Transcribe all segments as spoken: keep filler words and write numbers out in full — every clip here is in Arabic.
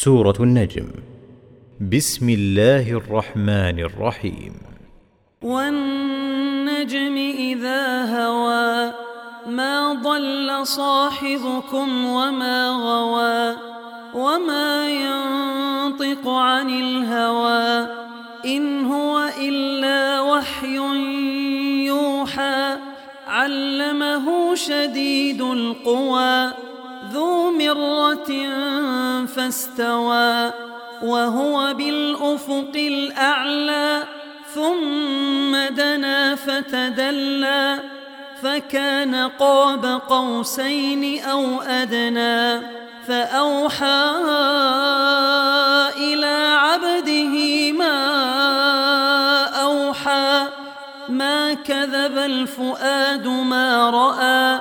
سورة النجم. بسم الله الرحمن الرحيم. والنجم إذا هوى ما ضل صاحبكم وما غوى وما ينطق عن الهوى إن هو إلا وحي يوحى علمه شديد القوى ذو مرة فاستوى وهو بالأفق الأعلى ثم دنا فتدلى فكان قاب قوسين أو أدنى فأوحى إلى عبده ما أوحى ما كذب الفؤاد ما رأى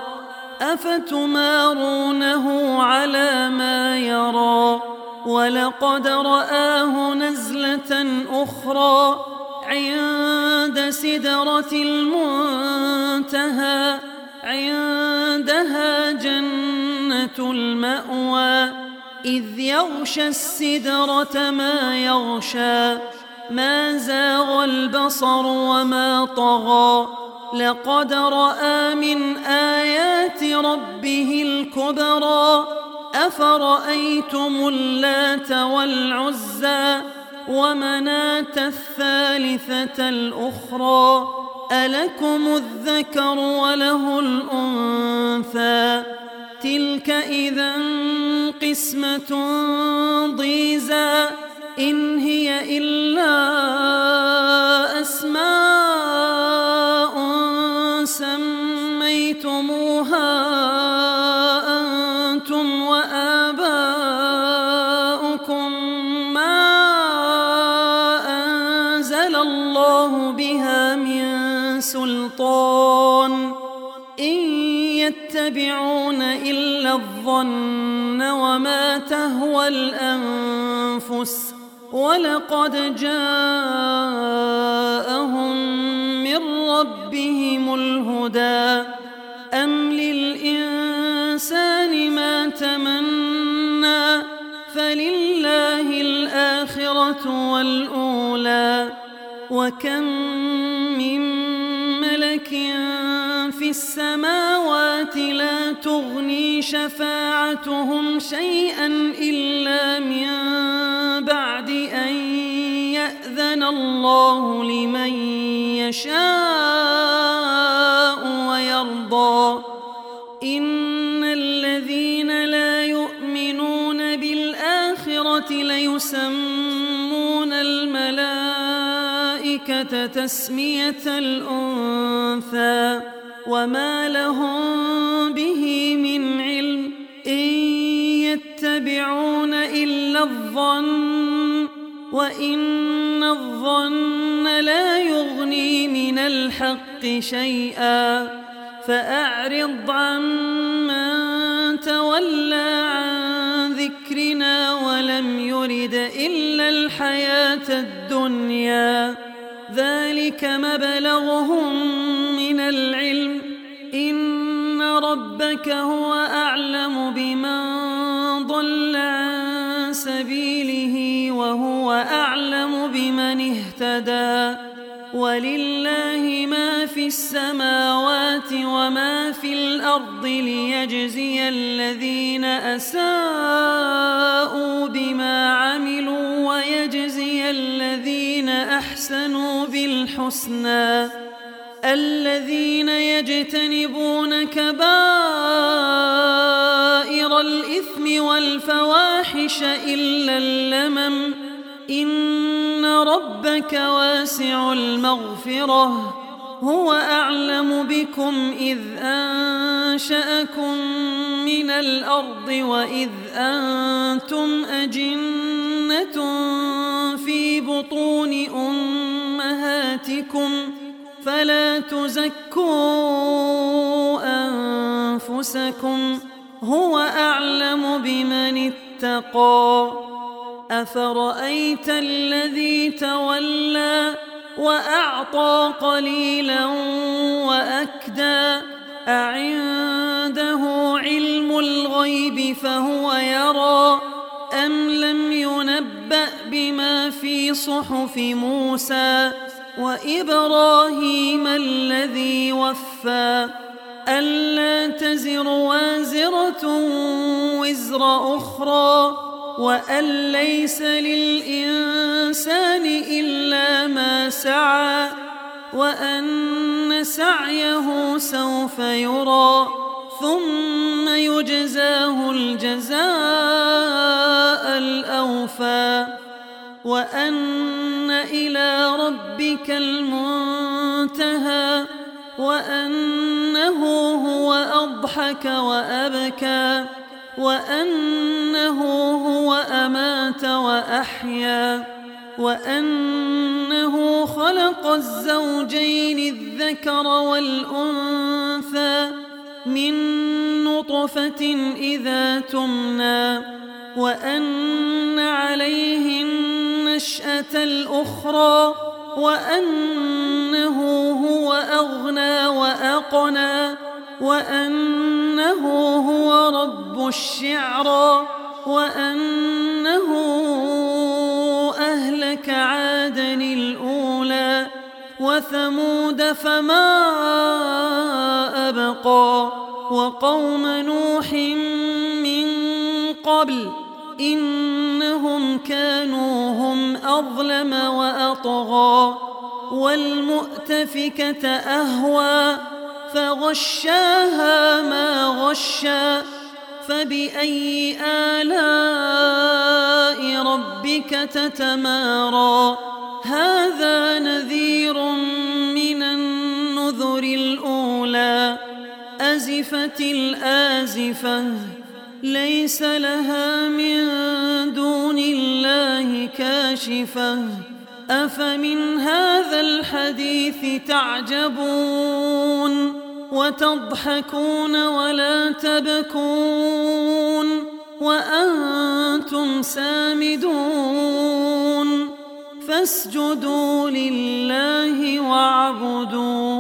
أفتمارونه على ما يرى ولقد رآه نزلة أخرى عند سدرة المنتهى عندها جنة المأوى إذ يغشى السدرة ما يغشى ما زاغ البصر وما طغى لقد رأى من آيات ربه الكبرى أفرأيتم اللات والعزى ومناة الثالثة الأخرى ألكم الذكر وله الأنثى تلك إذا قسمة ضيزى إن هي إلا أسماء سميتموها أنتم وآباؤكم ما أنزل الله بها من سلطان إن يتبعون إلا الظن وما تهوى الأنفس ولقد جاءهم من ربهم الهدى أم للإنسان ما تمنى فلله الآخرة والأولى وكم من ملك في السماوات لا تغني شفاعتهم شيئا إلا من بعد أن يأذن الله لمن يشاء ويرضى إن الذين لا يؤمنون بالآخرة ليسمون الملائكة تسمية الأنثى وما لهم به من علم إن يتبعون إلا الظن وإن الظن لا يغني من الحق شيئا فأعرض عمن تولى عن ذكرنا ولم يرد إلا الحياة الدنيا ذلك مبلغهم من العلم إن ربك هو أعلم بمن ضل عن سبيله وهو أعلم بمن اهتدى ولله ما في السماوات وما في الأرض ليجزي الذين أساءوا بما عملوا ويجزي الذين أحسنوا بالحسنى الذين يجتنبون كبائر الإثم والفواحش إلا اللمم إن ربك واسع المغفرة هو أعلم بكم إذ أنشأكم من الأرض وإذ أنتم أجنة في بطون أمهاتكم فلا تزكوا أنفسكم هو أعلم بمن اتقى أفرأيت الذي تولى وأعطى قليلا وأكدى أعنده علم الغيب فهو يرى أم لم نبأ بما في صحف موسى وإبراهيم الذي وفى ألا تزر وازرة وزر أخرى وأن ليس للإنسان إلا ما سعى وأن سعيه سوف يرى ثم يجزاه الجزاء الأوفى وأن إلى ربك المنتهى وأنه هو أضحك وأبكى وأنه هو أمات وأحيا وأنه خلق الزوجين الذكر والأنثى من نطفة إذا تمنى وأن عليه النشأة الأخرى وأنه هو أغنى وأقنى وأنه هو رب الشعرى وأنه أهلك عادا الأولى وثمود فما أبقى وقوم نوح من قبل إنهم كانوا هم أظلم وأطغى والمؤتفكة أهوى فغشاها ما غشا فبأي آلاء ربك تتمارى هذا نذير من النذر الأولى أزفت الآزفة ليس لها من دون الله كاشفة أفمن هذا الحديث تعجبون وتضحكون ولا تبكون وأنتم سامدون فاسجدوا لله واعبدوا